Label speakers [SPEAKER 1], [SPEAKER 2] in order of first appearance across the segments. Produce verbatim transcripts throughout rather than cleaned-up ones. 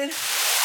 [SPEAKER 1] it.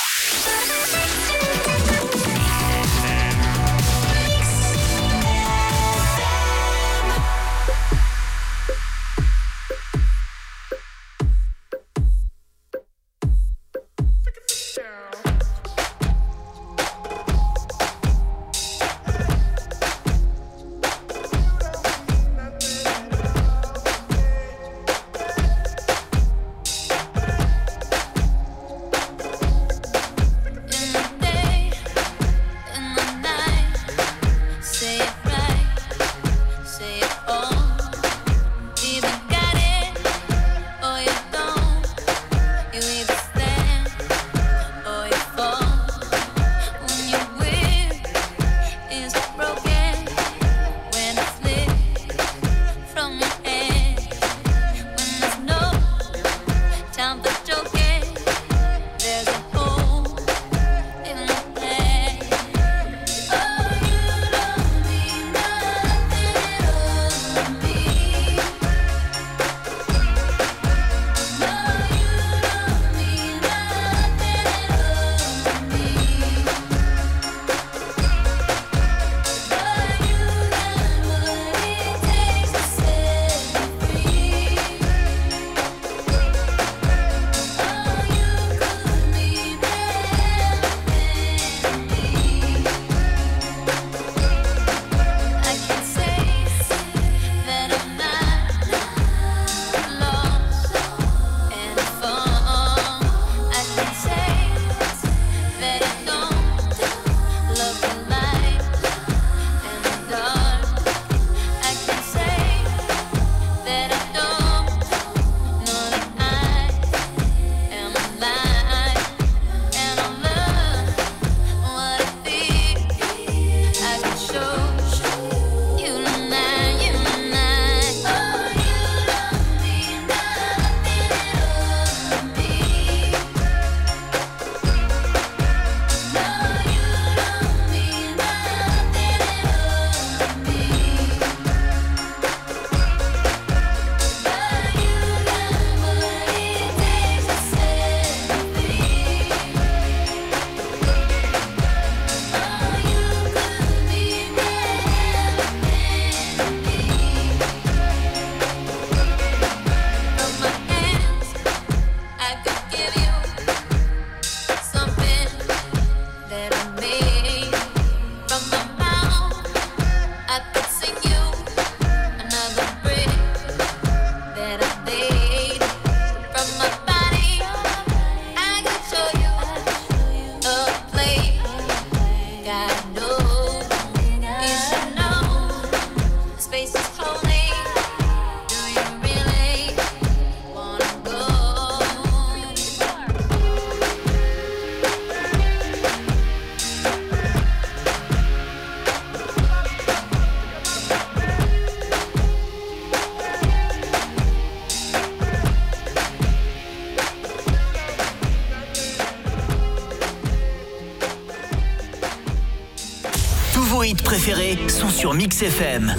[SPEAKER 2] Préférés sont sur Mix F M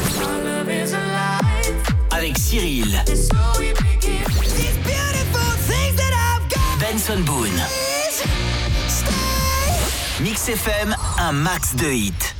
[SPEAKER 2] avec Cyril, Benson Boone. Mix F M, un max de hits.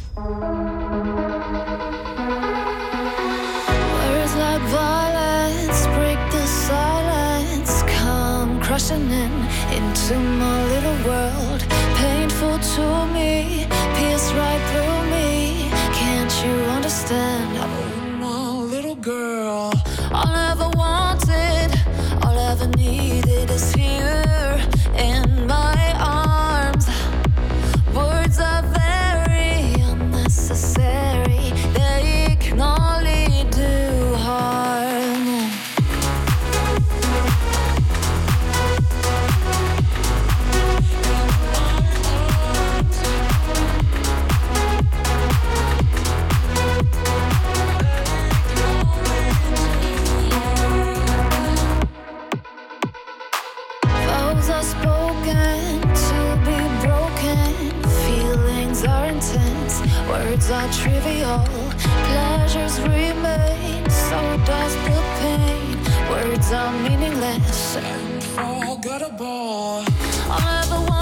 [SPEAKER 3] Words like violence break the silence, come crushing in into my little world. Painful to me, pierce right through me. Can't you understand? Oh, my little girl. All I ever wanted, all I ever needed is here in my arms. Words are very unnecessary, they can only do harm. Words are trivial, pleasures remain, so does the pain. Words are meaningless and forgettable. All I ever want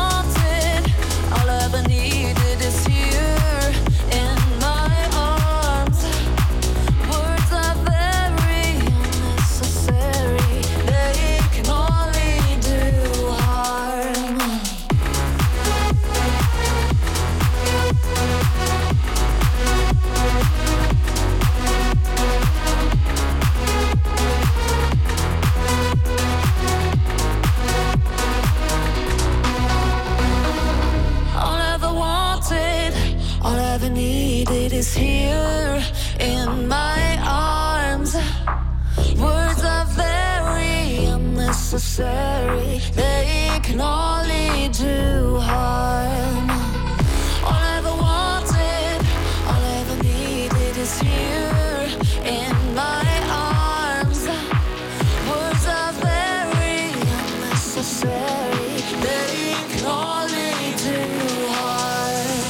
[SPEAKER 3] ever needed is here in my arms. Words are very unnecessary, they can only do harm. All I ever wanted, all I ever needed is here in my arms. Words are very unnecessary, they can only do harm.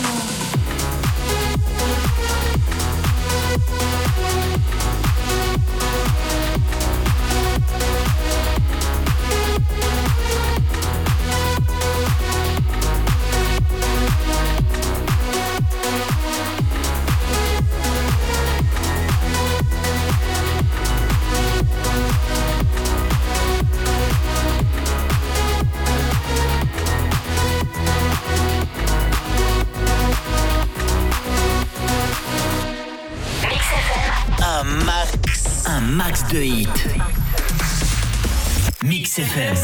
[SPEAKER 2] Un max, un max de hits. Mix F M.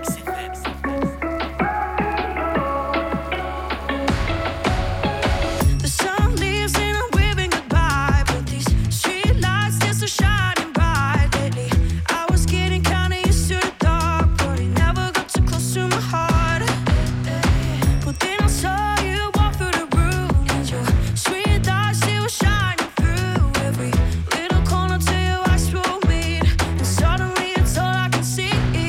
[SPEAKER 3] Suddenly it's all I can see.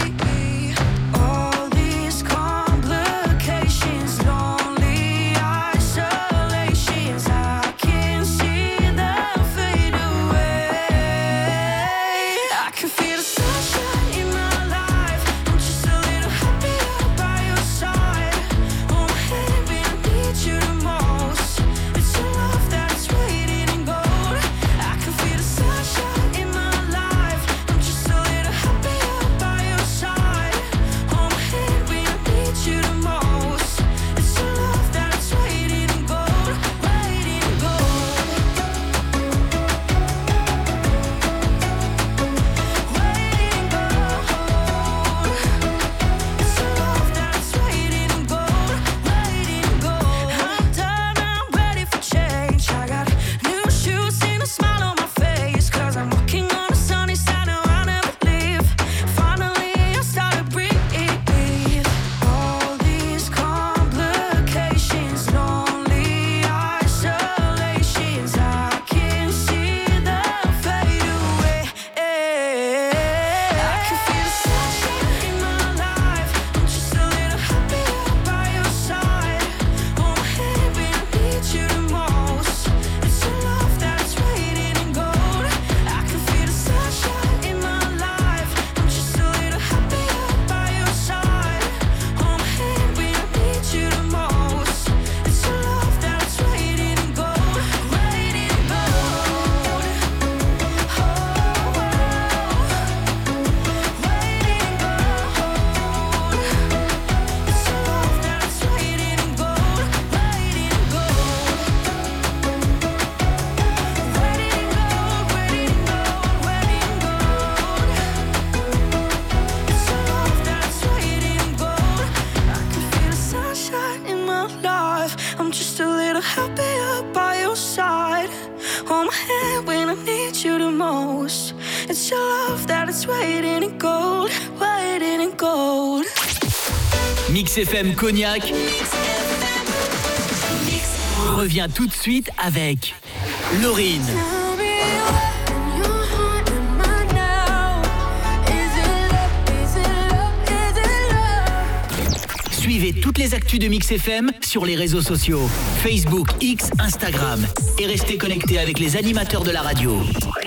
[SPEAKER 3] It's your love that is waiting in gold, waiting in gold.
[SPEAKER 2] Mix F M Cognac revient tout de suite avec Laurine. Suivez toutes les actus de Mix F M sur les réseaux sociaux, Facebook, X, Instagram. Et restez connectés avec les animateurs de la radio.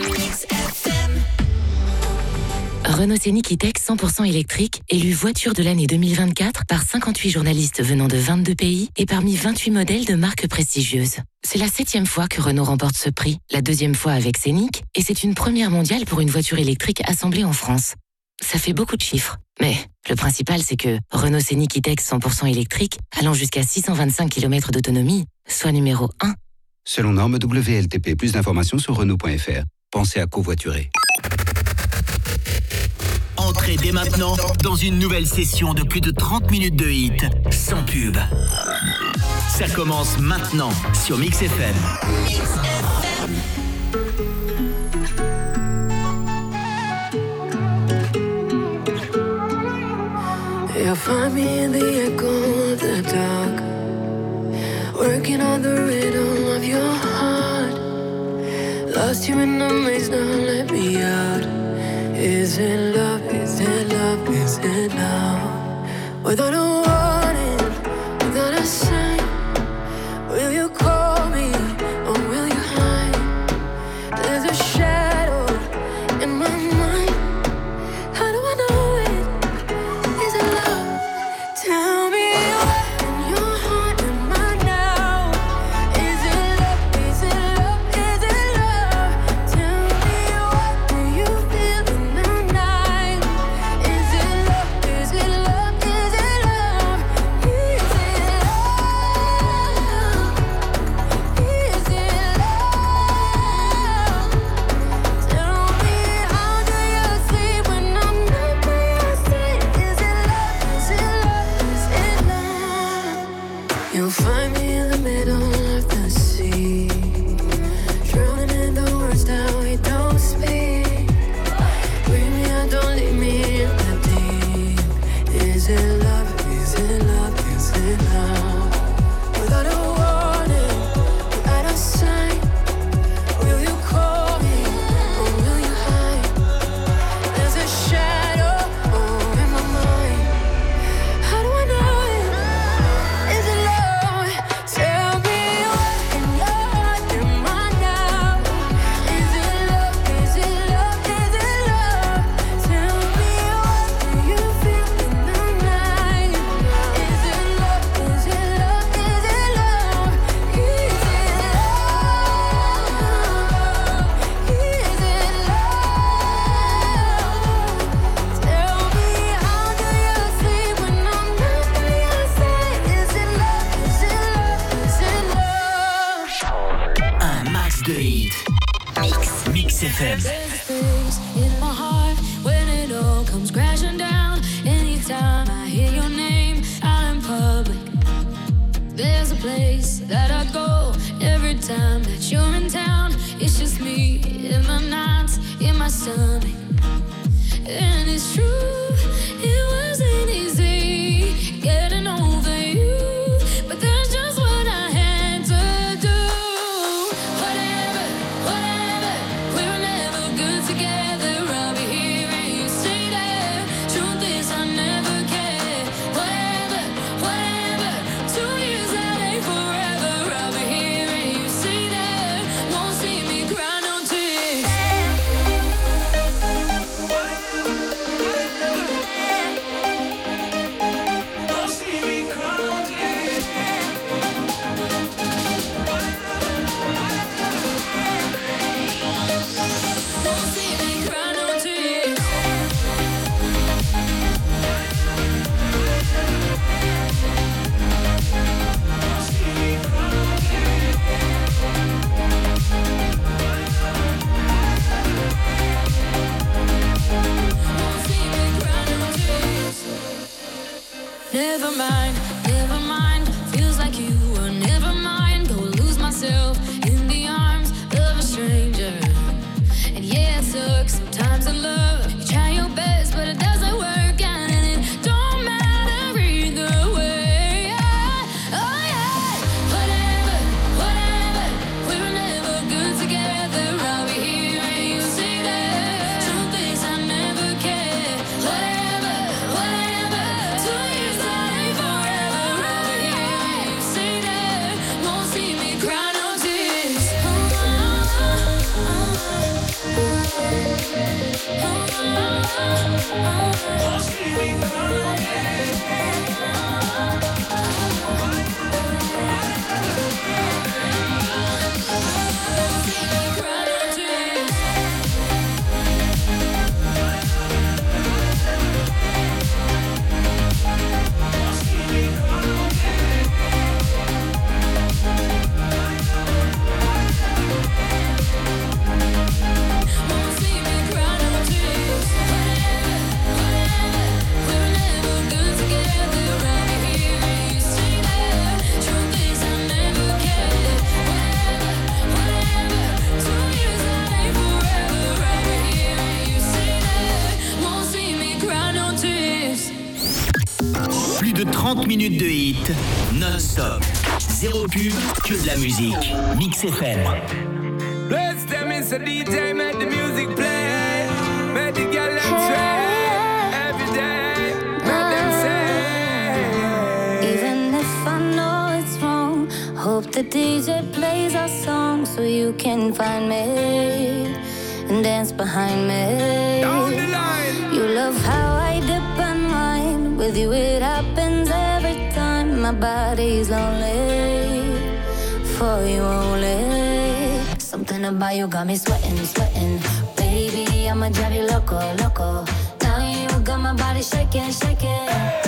[SPEAKER 1] Renault Scénic E-Tech cent pour cent électrique, élu voiture de l'année deux mille vingt-quatre par cinquante-huit journalistes venant de vingt-deux pays et parmi vingt-huit modèles de marques prestigieuses. C'est la septième fois que Renault remporte ce prix, la deuxième fois avec Scénic, et c'est une première mondiale pour une voiture électrique assemblée en France. Ça fait beaucoup de chiffres, mais le principal c'est que Renault Scénic E-Tech cent pour cent électrique, allant jusqu'à six cent vingt-cinq kilomètres d'autonomie, soit numéro un.
[SPEAKER 4] Selon norme W L T P, plus d'informations sur Renault point F R. Pensez à covoiturer.
[SPEAKER 2] Entrée Entrez dès maintenant dans une nouvelle session de plus de trente minutes de hits sans pub. Ça commence maintenant sur Mix F M. Mix F M.
[SPEAKER 3] You'll find me in the echo of the dark, working on the rhythm of your heart. Lost you in the maze, now let me out. Is it love, is it love, is it love? Without a warning, without a sign, will you call me or will you hide? There's a shadow in my mind. How do I know it? Is it love? Tell me what in your heart am I now? Is it love? Is it love? Is it love? Tell me what do you feel in the night? Is it love? Is it love? Is it love? Is it love? Is it love? Tell me how do you sleep when I'm not by your side? Is it love? Is it love? Is it love? You'll find me in the middle of the sea, drowning in the words that we don't speak. Bring me out, don't leave me in the deep. Is it love? Is it love? Is it love? Without a warning, without a sign, will you call me or will you hide? There's a shadow over my mind. How do I know it? Is it love? Tell me what in your heart am I now? Is it love? Is it love? Is it love? Tell me what do you feel in the night? Is it love? Is it love? Is it love? Is it love? Is it love? Tell me how do you sleep when I'm not by your side? Is it love? Is it love? Is it love?
[SPEAKER 2] Un max de hits. Mix. Mix F M.
[SPEAKER 3] Space in my heart when it all comes crashing down. Anytime I hear your name out in public, there's a place that I go every time that you're in town. It's just me in the nights in my stomach, and it's true. It wasn't easy getting over you, but that's just what I had to do. Whatever, whatever, we were never good together. I'll be here and you stay there. Truth is I never cared. Whatever, whatever, two years that ain't forever. I'll be here and you stay there. Won't see me cry no tears. Won't see me cry no tears. Won't see me cry no tears. Never mind, never mind. Feels like you were never mind. Go lose myself in the arms of a stranger. And yeah, it sucks sometimes in love. You try your best, but it doesn't work out, and it don't matter either way. Yeah. Oh yeah. Whatever, whatever. We were never good together. I'll be here and you stay there. Truth is I never cared. Whatever, whatever. Two years that ain't forever. I'll be here and you stay there. Won't see me cry no tears.
[SPEAKER 2] hits, non-stop. Zéro pub, que de la musique. Mix F M.
[SPEAKER 5] Bless them, it's a D J, make the music play. Make the girl them sway. Every day, make them say.
[SPEAKER 3] Even if I know it's wrong, hope the D J plays our song so you can find me and dance behind me.
[SPEAKER 5] Down the line.
[SPEAKER 3] You love how I dip and wine. With you it happens every time. My body's lonely, for you only. Something about you got me sweating, sweating. Baby, I'ma drive you loco, loco. Now you got my body shaking, shaking.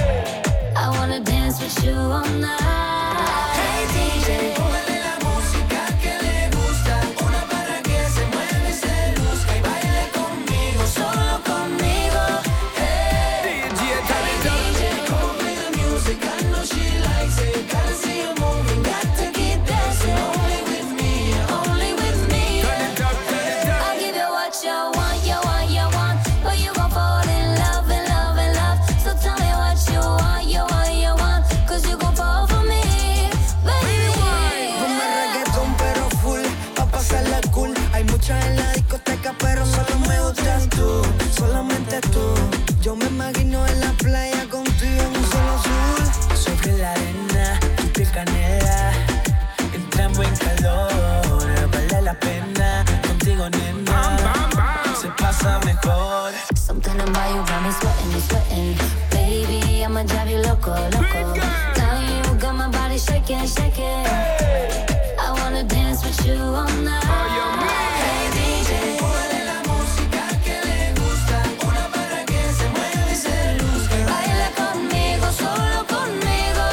[SPEAKER 3] I wanna dance with you all night. Hey D J, póngale la música que le gusta. Una para que se mueva y se luzca. Y baile conmigo, solo conmigo. Hey
[SPEAKER 5] D J, turn it up.
[SPEAKER 3] D J, come on, play the music. I know she likes it. Gotta see you moving, got to keep dancing. Only with me, only with me.
[SPEAKER 5] Turn it up, turn it up.
[SPEAKER 3] I'll give you what you want, you want, you want. But you gon' fall in love, in love, in love. So tell me what you want, you want, you want. Cause you gon' fall for me, baby.
[SPEAKER 6] Ponme reggaetón pero full, pa' pasarla cool. Hay muchas en la discoteca pero solo me gustas tú, solamente tú. Yo me imagino en la playa contigo en un solo azul. Sobre la arena, tu piel canela, entramos en calor. Vale la pena, contigo nena, se pasa mejor.
[SPEAKER 3] Something about you got me sweating, sweating. Baby, I'ma drive you loco, loco. Now you got my body shaking, shaking. I wanna dance with you all night. Hey D J, póngale la música que le gusta. Una para que se mueva y se luzca. Baila conmigo, solo conmigo.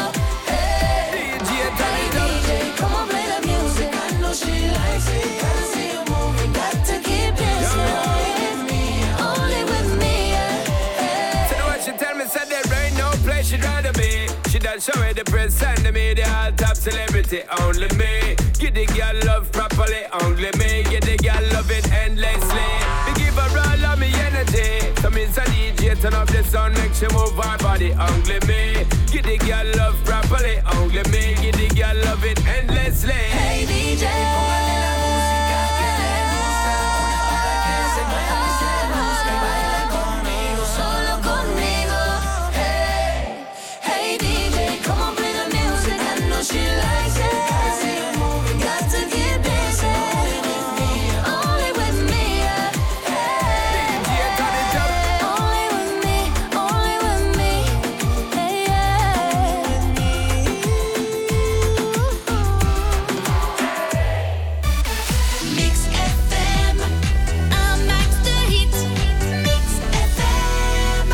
[SPEAKER 3] Hey
[SPEAKER 5] D J, turn
[SPEAKER 3] Hey
[SPEAKER 5] it up.
[SPEAKER 3] D J, come on, play the music. I know she likes it. Gotta see you moving, got to keep dancing. Only with me, only with me, yeah.
[SPEAKER 5] So what she tell me, said there ain't no place she'd rather be. She done show me the press and the media, all top celebrity, only me. Give the girl love properly, only me. Give the girl love it endlessly. We give her all of me energy. So means a D J turn up the sound, make she move her body, only me. Give the girl love properly, only me. Give the girl love it endlessly.
[SPEAKER 3] Hey D J, póngale la música que le gusta. Una para que se mueva y se luzca. Y baila conmigo, solo conmigo. Hey, hey D J, come on, play the music. I know she likes it. Gotta see you moving, got to keep dancing. Only with me, only with me, yeah. Hey,
[SPEAKER 5] D J, turn it up.
[SPEAKER 3] only with me, only with me, hey, yeah. Mix F M, un max de hits. Mix F M.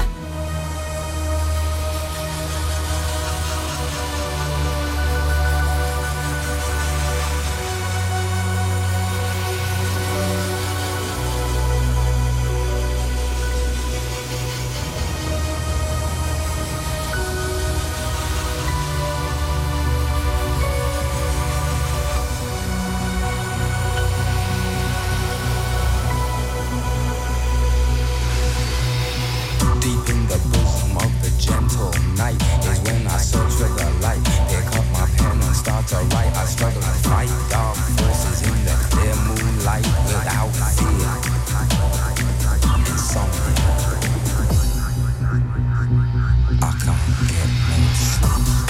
[SPEAKER 7] Deep in the bosom of the gentle night is when I search for the light. Pick up my pen and start to write. I struggle to fight dark forces in the clear moonlight without fear. Insomnia. I can't get no sleep.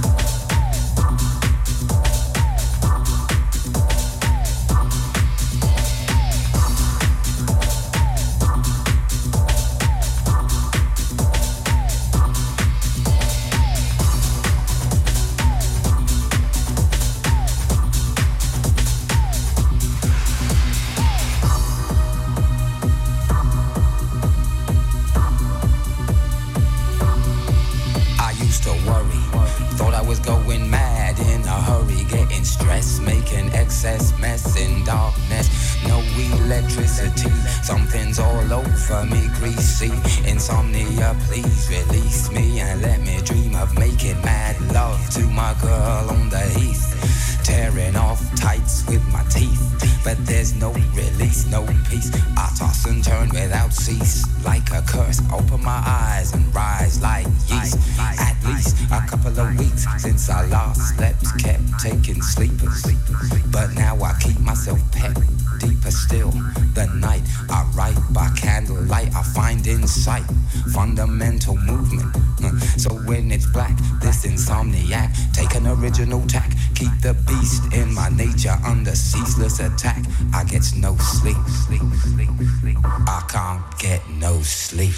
[SPEAKER 7] Excess mess in darkness, no electricity. Something's all over me, greasy. Insomnia, please release me and let me dream of making mad love to my girl on the heath. Tearing off tights with my teeth, but there's no release, no peace. I toss and turn without cease, like a curse. Open my eyes and rise like yeast. At least a couple of weeks since nights I lost slept, kept taking sleepers. But now I keep myself pet deeper still. The night I write by candlelight, I find insight, fundamental movement. So when it's black, this insomniac, take an original tack, keep the beast in my nature under ceaseless attack. I get no sleep, sleep, sleep, sleep. I can't get no sleep.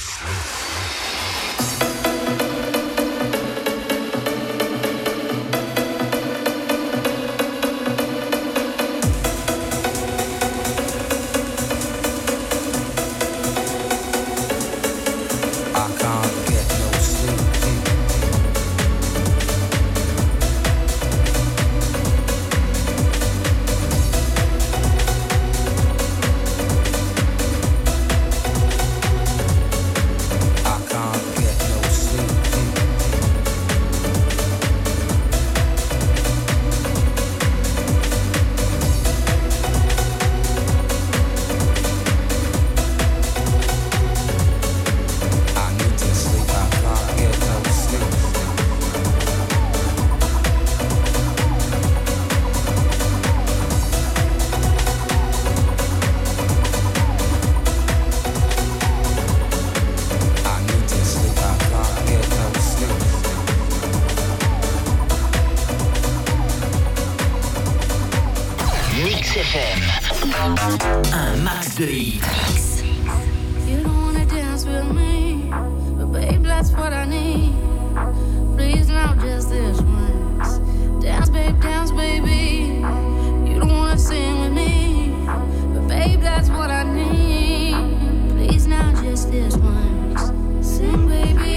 [SPEAKER 2] Un max de hits.
[SPEAKER 3] You don't wanna dance with me, but babe, that's what I need. Please, now just this once. Dance, babe, dance, baby. You don't wanna sing with me, but babe, that's what I need. Please, now just this once. Sing, baby.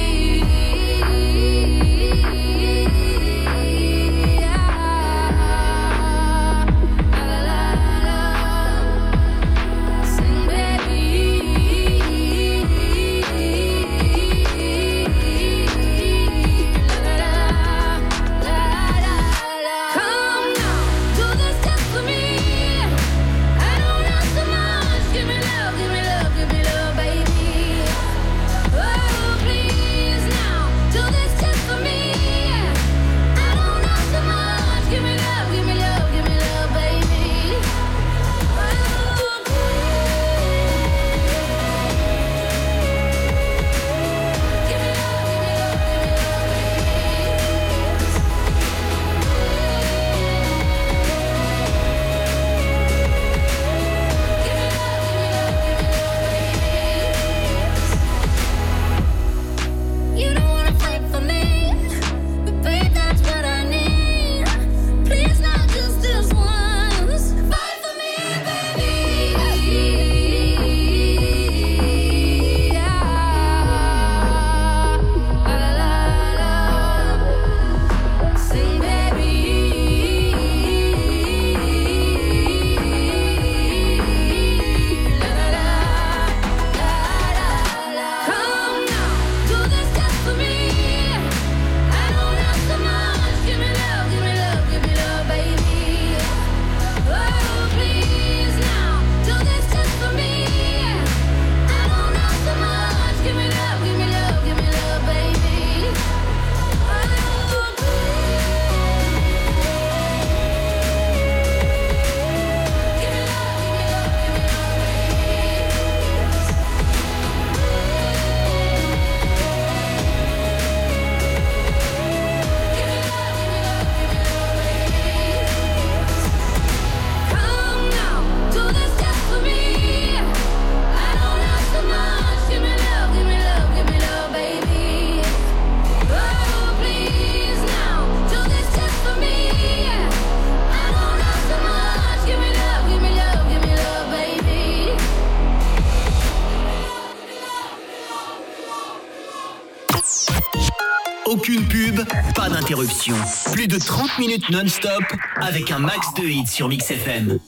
[SPEAKER 2] Aucune pub, pas d'interruption. Plus de trente minutes non-stop avec un max de hits sur Mix F M.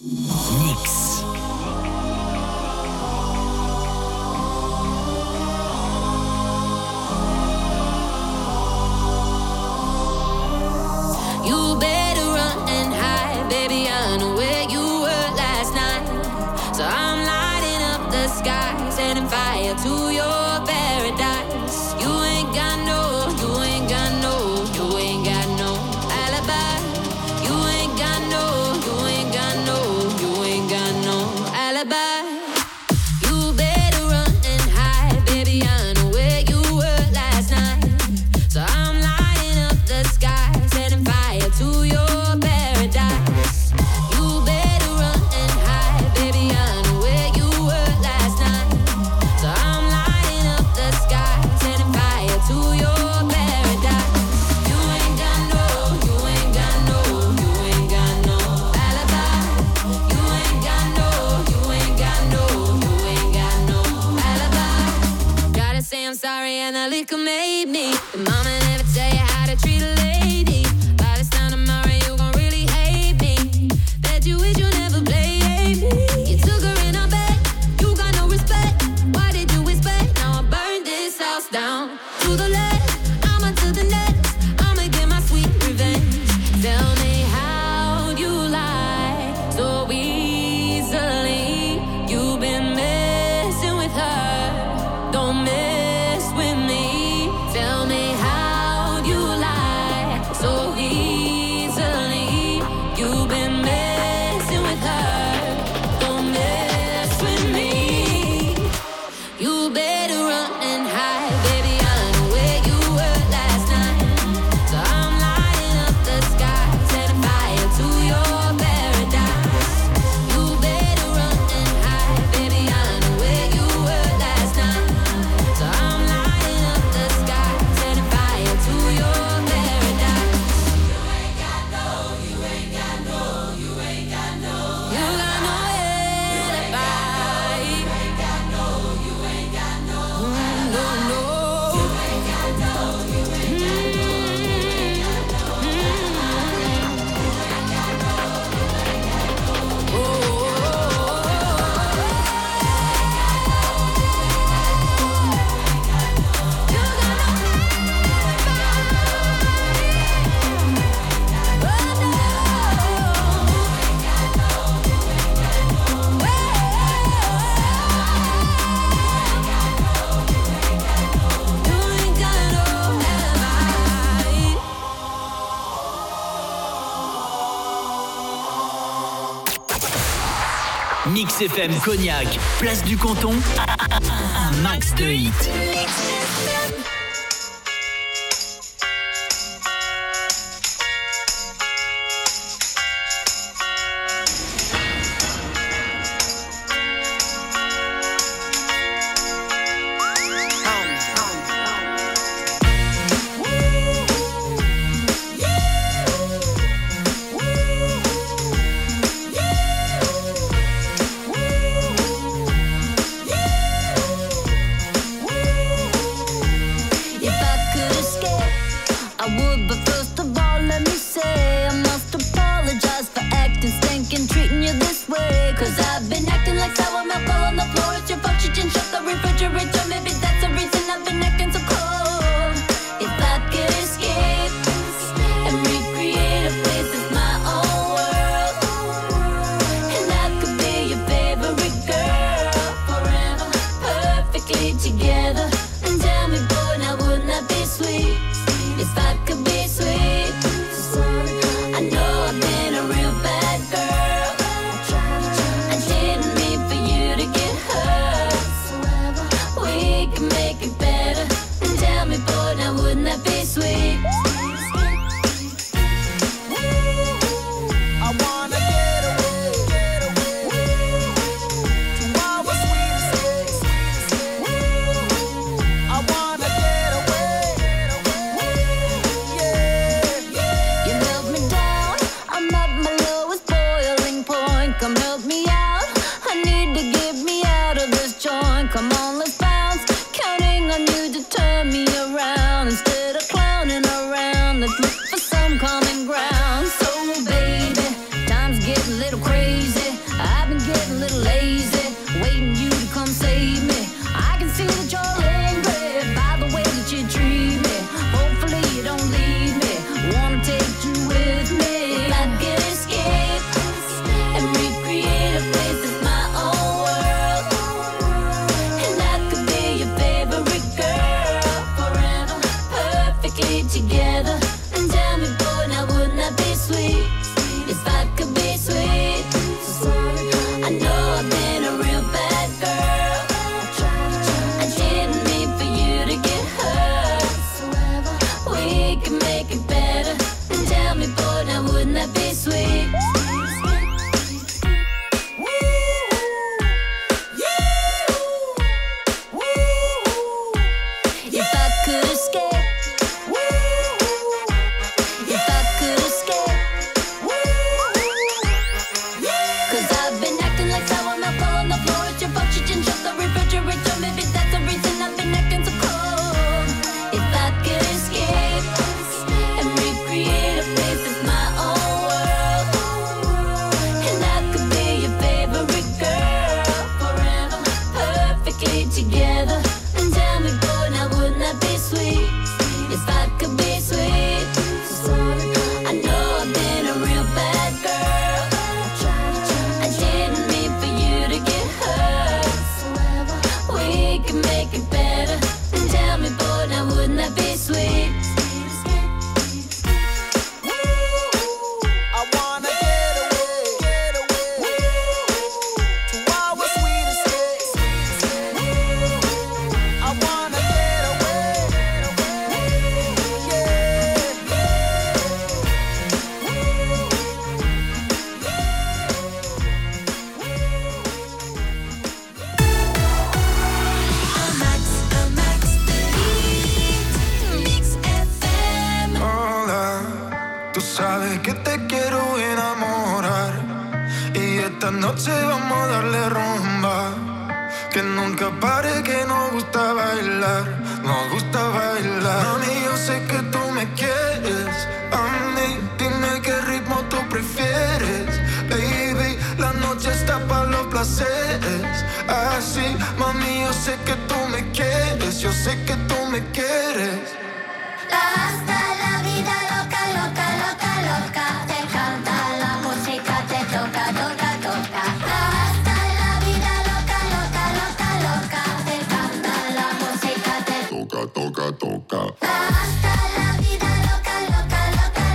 [SPEAKER 2] Mix.
[SPEAKER 3] You better run and hide, baby. I know where you were last night. So I'm lighting up the sky, setting fire to your paradise. You ain't got no, you ain't got no, you ain't got no
[SPEAKER 2] Mix F M Cognac, place du Canton, un max de hits.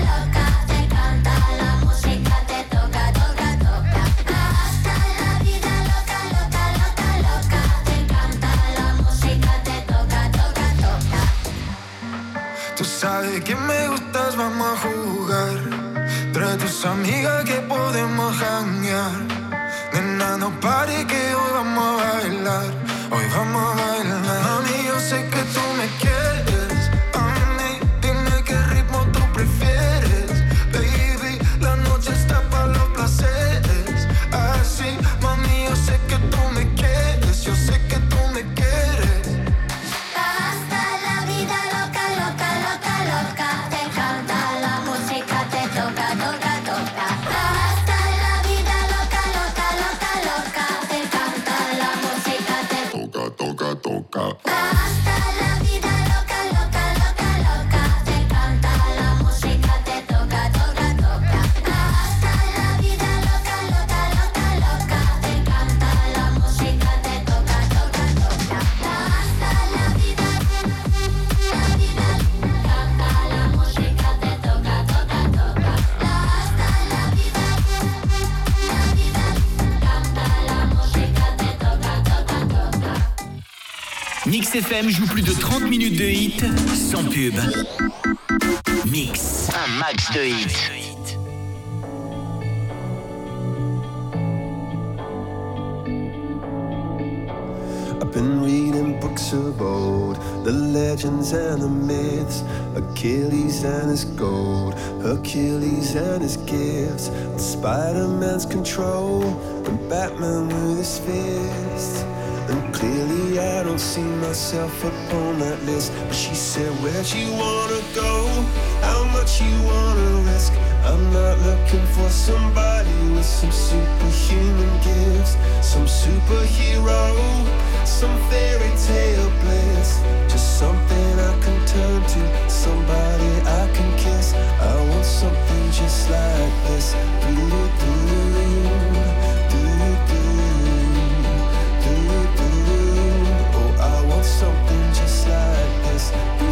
[SPEAKER 3] Hasta la vida
[SPEAKER 8] tus amigas que podemos janguear. Nena, no pare que hoy vamos a bailar. Hoy vamos a bailar. Mami, yo sé que tú me quieres. A mí, dime qué ritmo tú prefieres. Baby, la noche está para los placeres. Así, mami, yo sé que tú me quieres. Yo sé que tú me quieres.
[SPEAKER 3] Hasta la vida loca, loca, loca, loca. Te encanta la música, te toca, toca, toca. Hasta la vida loca, loca, loca, loca. Te encanta la música, te
[SPEAKER 8] toca, toca, toca.
[SPEAKER 3] Hasta la vida loca, loca, loca, loca. Te encanta la música, te toca, toca, toca. Hasta la vida loca, loca, loca, loca. Te encanta la música, te toca, toca, toca. Hasta la vida, la vida, canta la música, te toca, toca, toca. Hasta la vida, la vida, canta la música, te toca, toca, toca.
[SPEAKER 2] Mix F M joue plus de trente minutes de hits sans pub. Mix, un max de hits.
[SPEAKER 9] I've been reading books of old, the legends and the myths, Achilles and his gold, Hercules and his gifts, Spider-Man's control, and Batman with his fists. And clearly I don't see myself upon that list. But she said, where'd you wanna go? How much you wanna risk? I'm not looking for somebody with some superhuman gifts, some superhero, some fairy tale bliss. Just something I can turn to, somebody I can kiss. I want something just like this. Do-do-do, do-do-do. Oh, I want something just like this.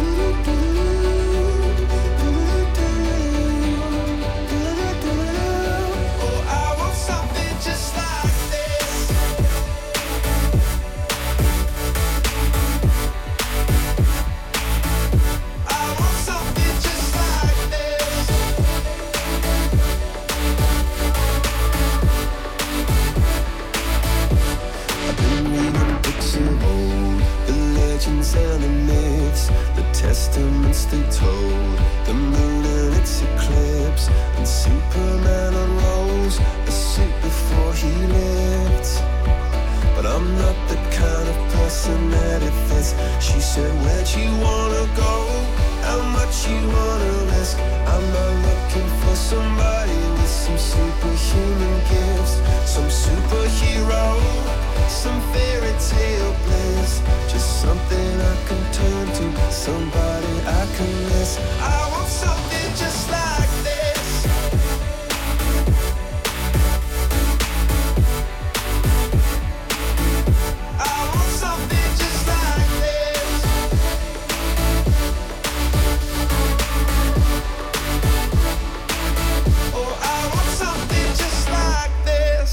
[SPEAKER 9] Oh, I want something just like this. I want something just like this. I've been reading books of old, the legends and the myths, the testaments they told, the moon and its eclipse, and Superman unrolls a suit before he lived. But I'm not the kind of person that it fits. She said, where'd you wanna go? How much you wanna risk? I'm not looking for somebody with some superhuman gifts, some superhero, some fairy tale bliss. Just something I can turn to, somebody I can miss. I want something just like this. I want something just like this. Oh, I want something just like this.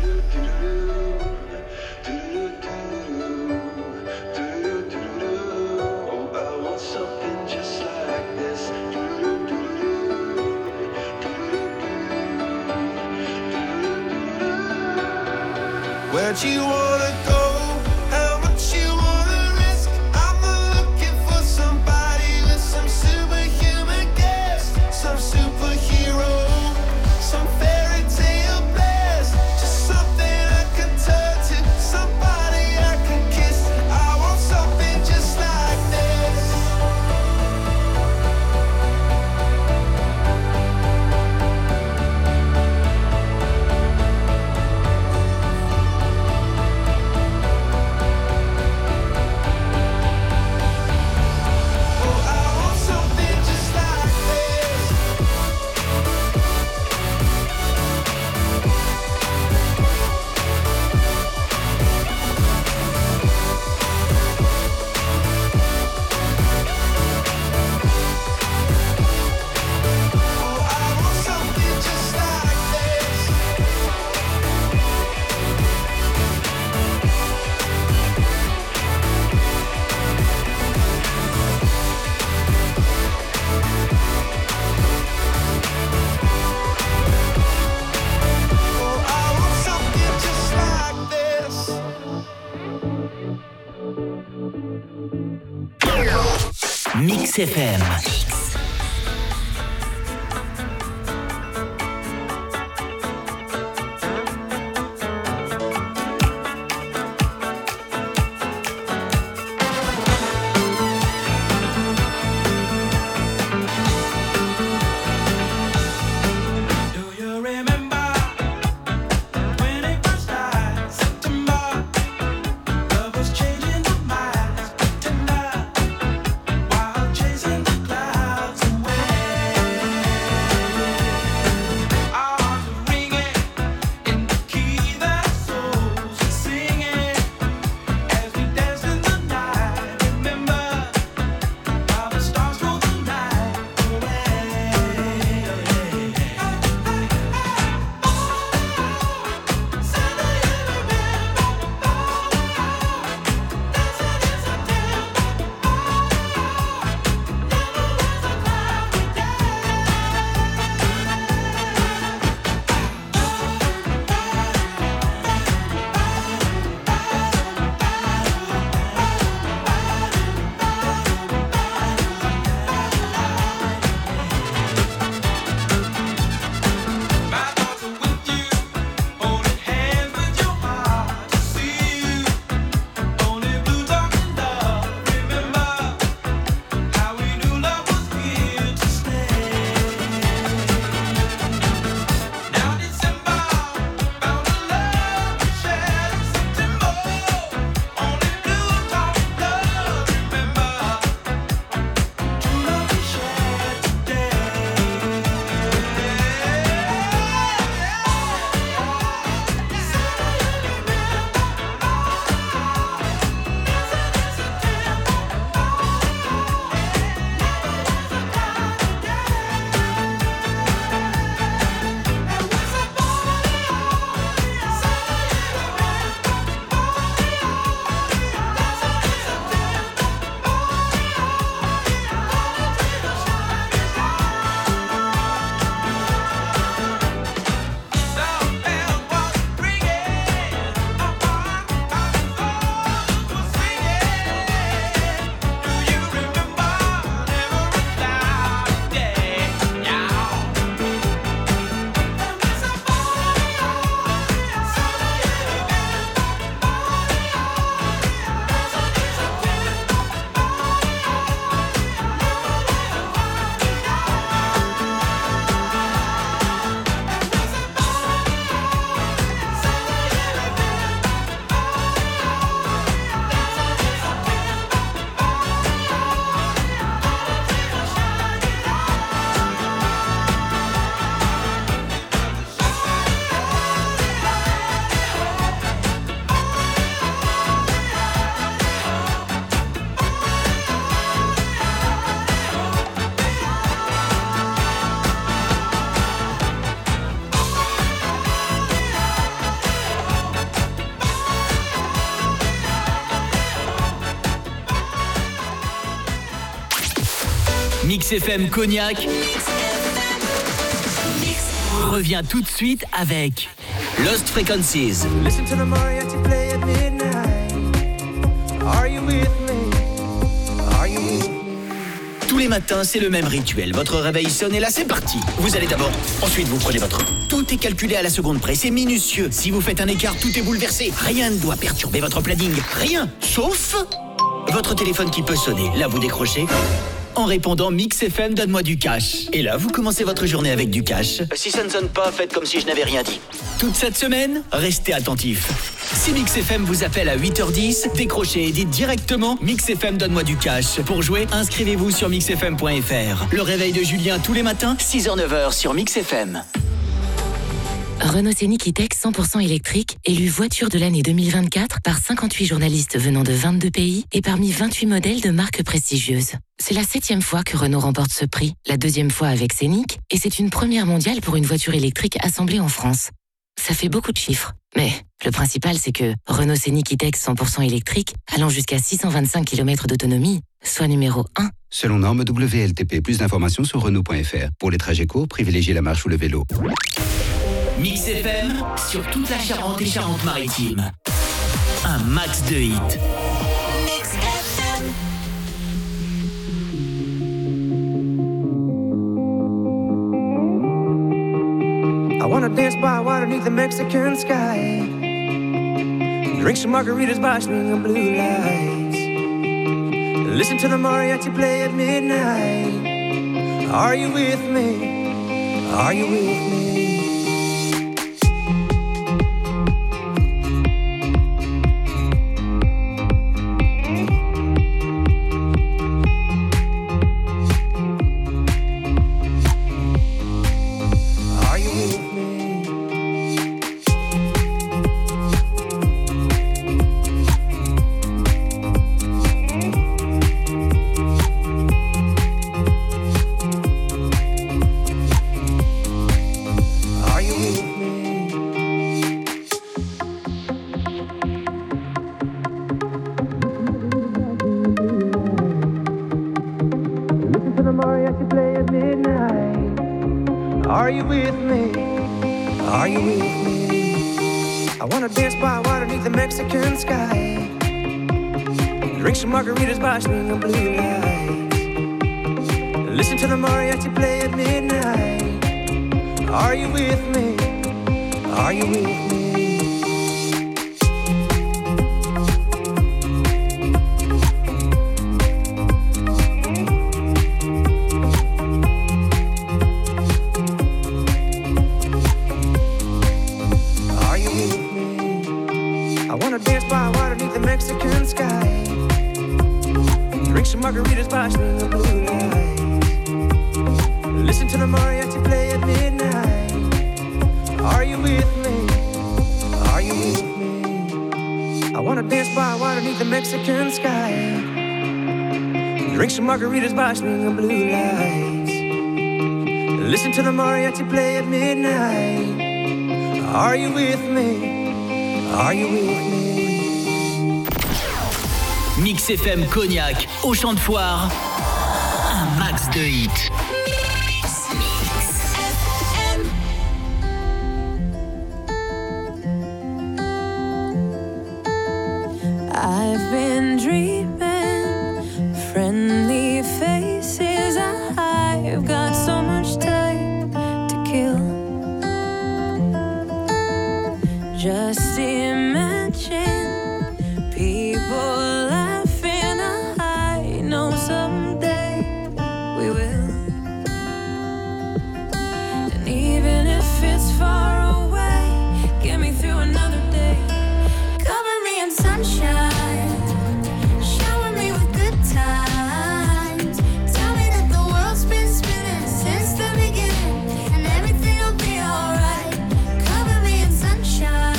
[SPEAKER 9] Oh, I want something just like this. Where'd you wanna go? How much you wanna risk? I'm not looking for somebody with some superhuman gifts, some superhero, some fairy tale bliss. Just something I can turn to, somebody I can kiss. I want something just like this.
[SPEAKER 2] Mix F M. Mix F M Cognac revient tout de suite avec Lost Frequencies.
[SPEAKER 10] Listen to the mariachi play at midnight. Are you with me? Are you with me?
[SPEAKER 2] Tous les matins, c'est le même rituel. Votre réveil sonne et là, c'est parti. Vous allez d'abord, ensuite vous prenez votre... Tout est calculé à la seconde près, c'est minutieux. Si vous faites un écart, tout est bouleversé. Rien ne doit perturber votre planning. Rien, sauf votre téléphone qui peut sonner. Là, vous décrochez en répondant Mix F M, donne-moi du cash. Et là, vous commencez votre journée avec du cash. Si ça ne sonne pas, faites comme si je n'avais rien dit. Toute cette semaine, restez attentifs. Si Mix F M vous appelle à huit heures dix, décrochez et dites directement Mix F M, donne-moi du cash. Pour jouer, inscrivez-vous sur mix f m point f r. Le réveil de Julien tous les matins, six heures neuf heures sur Mix F M.
[SPEAKER 1] Renault Scénic E-Tech cent pour cent électrique, élu voiture de l'année deux mille vingt-quatre par cinquante-huit journalistes venant de vingt-deux pays et parmi vingt-huit modèles de marques prestigieuses. C'est la septième fois que Renault remporte ce prix, la deuxième fois avec Scénic, et c'est une première mondiale pour une voiture électrique assemblée en France. Ça fait beaucoup de chiffres, mais le principal c'est que Renault Scénic E-Tech cent pour cent électrique, allant jusqu'à six cent vingt-cinq kilomètres d'autonomie, soit numéro un.
[SPEAKER 4] Selon norme W L T P, plus d'informations sur Renault point F R. Pour les trajets courts, privilégiez la marche ou le vélo.
[SPEAKER 2] Mix F M sur toute la Charente et Charente-Maritime. Un max de hits.
[SPEAKER 3] Mix F M.
[SPEAKER 10] I wanna dance by water beneath the Mexican sky. Drink some margaritas by swinging blue lights. Listen to the mariachi play at midnight. Are you with me? Are you with me? Margaritas by swinging blue lights. Listen to the mariachi play at midnight. Are you with me? Are you with me? Are you with me? I wanna dance by water beneath the Mexican sky. Drink some margaritas by swinging blue lights. Listen to the mariachi play at midnight. Are you with me? Are you with me? I wanna dance by water beneath the Mexican sky. Drink some margaritas by swinging blue lights. Listen to the mariachi play at midnight. Are you with me? Are you with me?
[SPEAKER 2] Mix F M Cognac, au Champ de Foire, un max de hits. Mix, Mix F M.
[SPEAKER 3] I've been dreaming, friendly faces. I've got so much time to kill. Just imagine people someday we will. And even if it's far away, get me through another day. Cover me in sunshine, shower me with good times. Tell me that the world's been spinning since the beginning, and everything will be alright. Cover me in sunshine.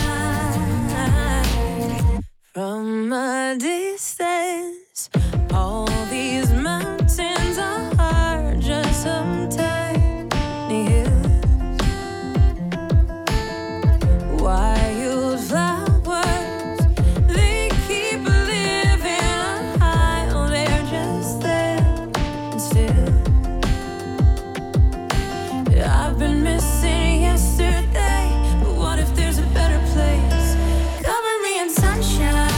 [SPEAKER 3] From a distance, all these mountains are just some tiny hills. Wild flowers, they keep living high. Oh, they're just there and still. I've been missing yesterday, but what if there's a better place? Cover me in sunshine.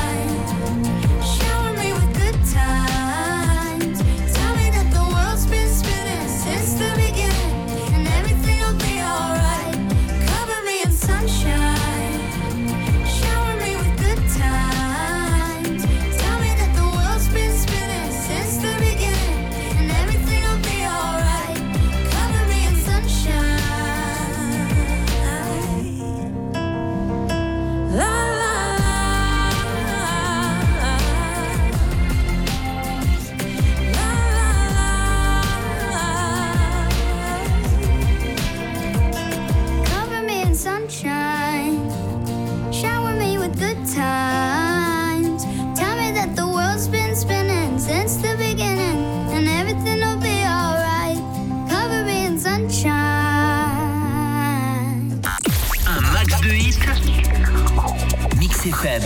[SPEAKER 2] F M.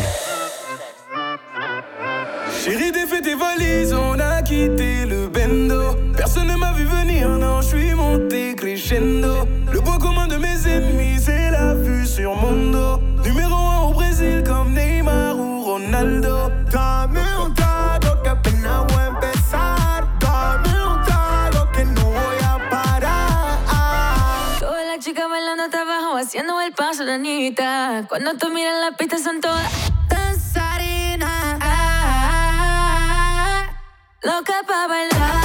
[SPEAKER 8] Chérie, défais tes valises, on a quitté le bendo. Personne ne m'a vu venir, non, je suis monté crescendo. Le point commun de mes ennemis, c'est la vue sur mon dos. Numéro un au Brésil comme Neymar ou Ronaldo. Dame un trago que apenas voy a empezar. Dame un trago que no voy a parar.
[SPEAKER 3] Toda la chica bailando hasta abajo, haciendo el paso de Anita. Cuando tú miras la pista son todas danzarinas, ah, loca pa' bailar.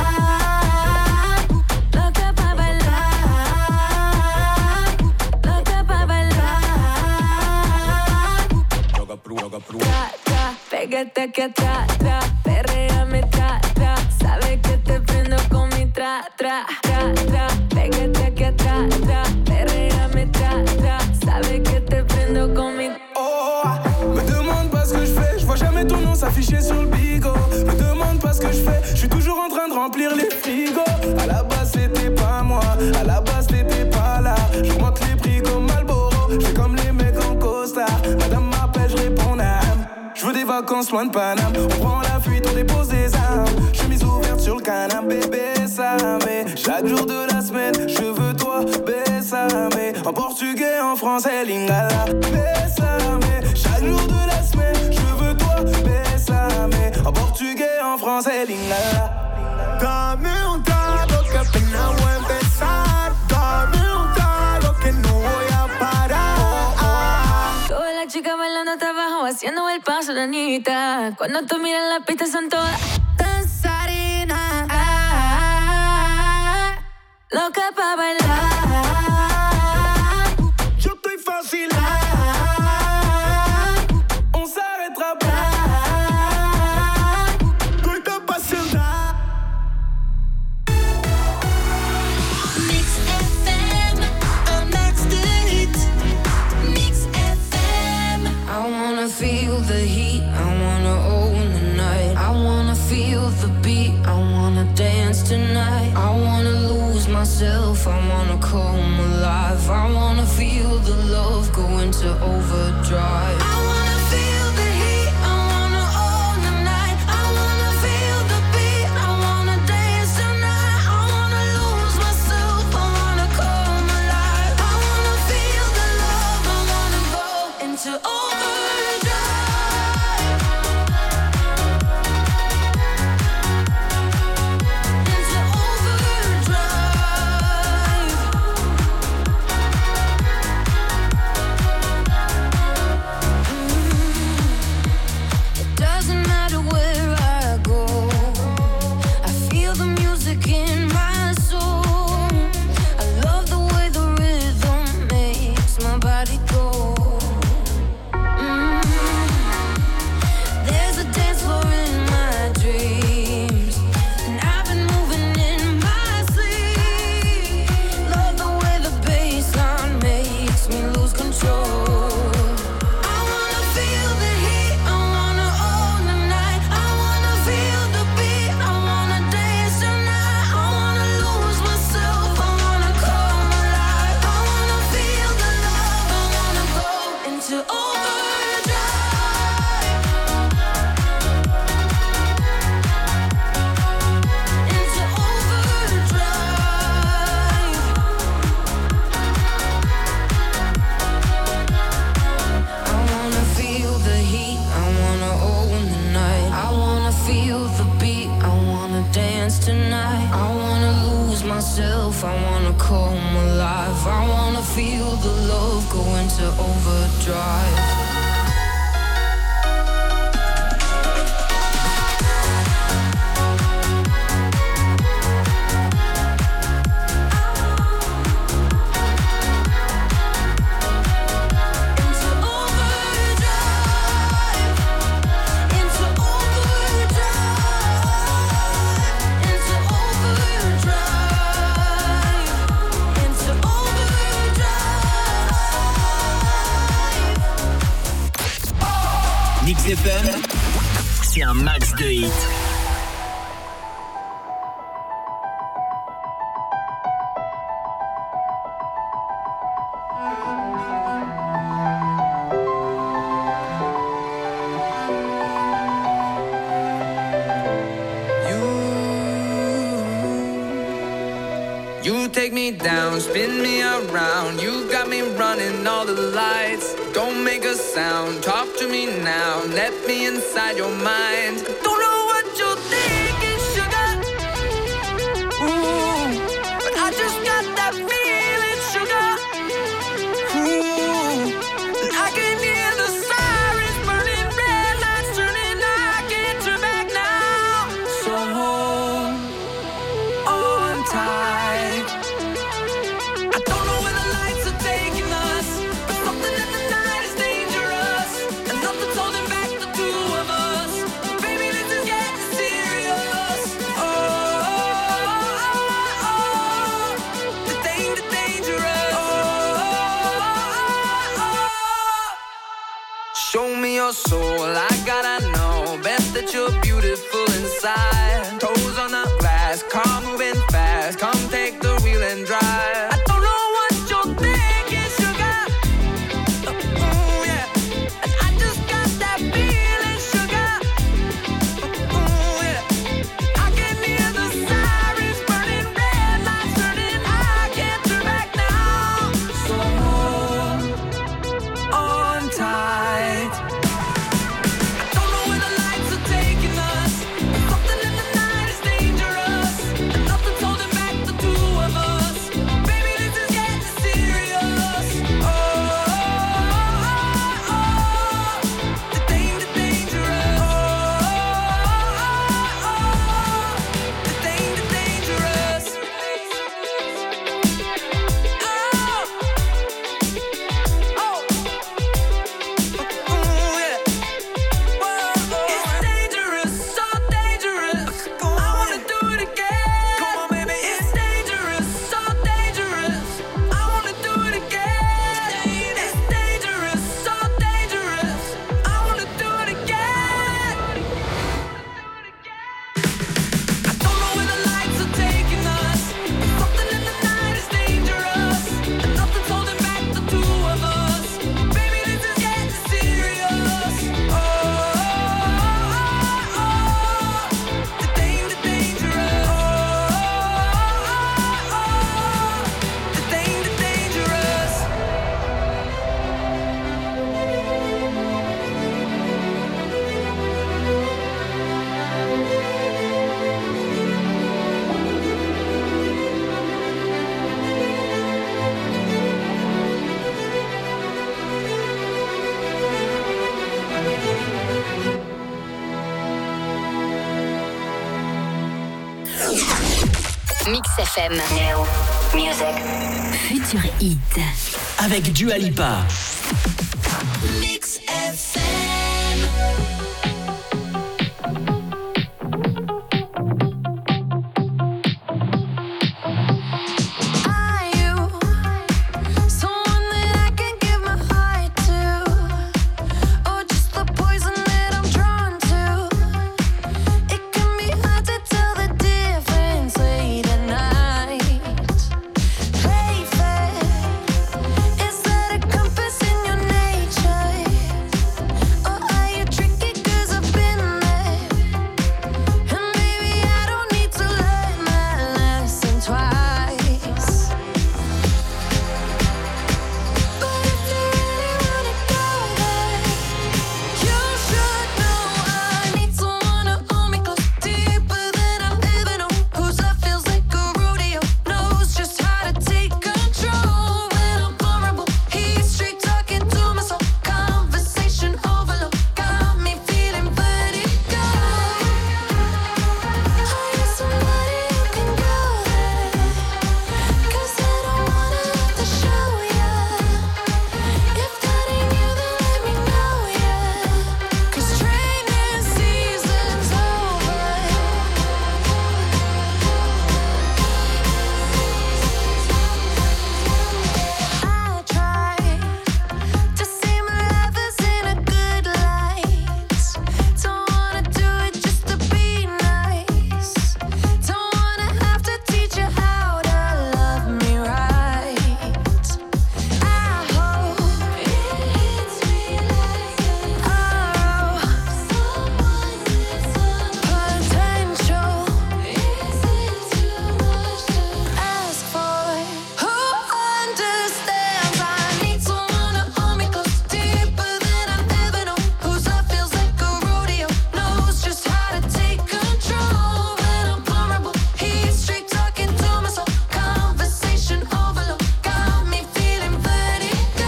[SPEAKER 3] Tra, tra, pégate aquí atrás, tra, perréame, tra, tra. Sabes que te prendo con mi tra, tra, tra, tra. Pégate aquí atrás, tra, perréame, tra, tra. Sabes que te prendo con mi...
[SPEAKER 10] Oh, me demande pas ce que je fais, je vois jamais ton nom s'afficher sur le bigot. Me demande pas ce que je fais, je suis toujours en train de remplir les frigos. À la base c'était pas moi, à la base t'étais pas là. J'augmente les prix comme Marlboro, j'fais comme les mecs en costard. Madame m'appelle, je réponds n'am. Je veux des vacances loin de Paname. On prend la fuite, on dépose des armes. Chemise ouverte sur le canapé, bésame. Chaque jour de la semaine, je veux toi, bésame. En portugais, en français, lingala, bésame. Chaque jour de la semaine, je veux toi, bésame. En portugais, en français, lingala.
[SPEAKER 6] Dame un trago que apenas voy a empezar. Dame un trago que no voy a parar.
[SPEAKER 3] Todas las chicas bailando hasta abajo, haciendo el paso de Anita. Cuando tú miras la pista son todas danzarinas, ah, loca pa' bailar.
[SPEAKER 6] Yo estoy fácil.
[SPEAKER 10] On s'arrêtera pas.
[SPEAKER 11] Feel the heat, I wanna own the night. I wanna feel the beat, I wanna dance tonight. I wanna lose myself, I wanna come alive. I wanna feel the love go into overdrive. I wanna feel the heat, I wanna own the night. I wanna feel the beat, I wanna dance tonight. I wanna lose myself, I wanna come alive. I wanna feel the love, I wanna go into overdrive. I wanna come alive. I wanna feel the love go into overdrive.
[SPEAKER 2] F M, c'est un max de hits.
[SPEAKER 12] You take me down, spin me around. You got me running all the lights. Don't make a sound, talk to me now. Let me inside your mind. Don't know what you're thinking, sugar. Ooh, but I just got that feeling, sugar. your soul, I gotta know. Best that you're beautiful inside. Toes on the glass, car moving fast. Come take the wheel and drive. I don't know what you're thinking, sugar. Ooh, yeah. And I just got that feeling, sugar. Ooh, yeah. I can hear the sirens burning, red lights turning. I can't turn back now. So hold on tight. I don't know where the lights are taking us. Something in the night is dangerous, and nothing's holding back the two of us. Baby, this is getting serious. Oh, oh, oh, oh. The danger, dangerous. Oh, oh, oh. The danger, dangerous. Oh, oh, ooh, yeah. It's dangerous, so dangerous. I wanna do it again. Come on, baby. It's dangerous, so dangerous. I wanna do it again. It's dangerous, so dangerous. I wanna do it again. I don't know where the lights are taking us. Something in the night is dangerous, and nothing's holding back the two of us. Baby, this is getting serious. Oh, oh, oh. The danger, dangerous. Oh, oh, oh. The danger, dangerous.
[SPEAKER 13] Mix F M. New music. Futur hit.
[SPEAKER 2] Avec Dua Lipa.
[SPEAKER 13] Mix F M.
[SPEAKER 3] Are you someone that I can give my heart to, or just the poison that I'm drawn to? It can be hard to tell the difference late at night. Play fair, is that a compass in your nature, or are you tricky? 'Cause I've been there, and maybe I don't need to learn my lesson twice. But if you really wanna go there, you should know I need someone to hold me close, deeper than I've ever known. Whose love feels like a rodeo, knows just how to take control when I'm vulnerable. He's straight talking to my soul, conversation overload, got me feeling vertigo. Are you somebody who can go there? 'Cause I don't wanna have to show ya. If that ain't you, then let me know ya. 'Cause training season's over. I try to see my lovers in a good light. Don't wanna do it just to be nice. Don't wanna have to teach you how to love me right. I hope it hits me like an arrow. Someone with some potential. Is it too much to ask for? Who understands? I need someone to hold me close, deeper than I've ever known. Whose love feels like a rodeo, knows just how to take control when I'm vulnerable. He's straight talking to my soul, conversation overload, got me feeling vertigo.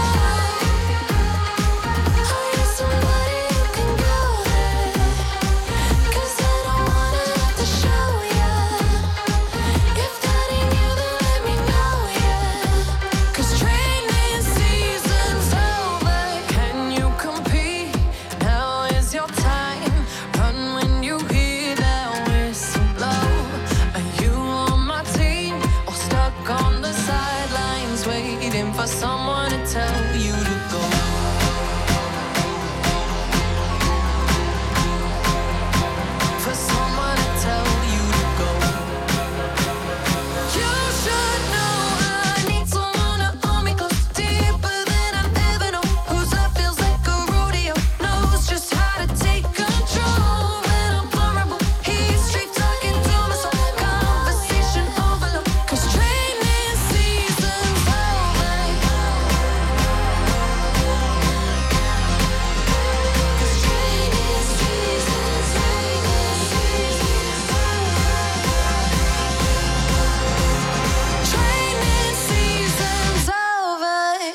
[SPEAKER 3] Are you somebody who can go there? 'Cause I don't wanna have to show ya. If that ain't you, then let me know ya. 'Cause training season's over. Can you compete? Now is your time. Run when you hear that whistle blow. Are you on my team or stuck on the sidelines waiting for someone to tell you to go?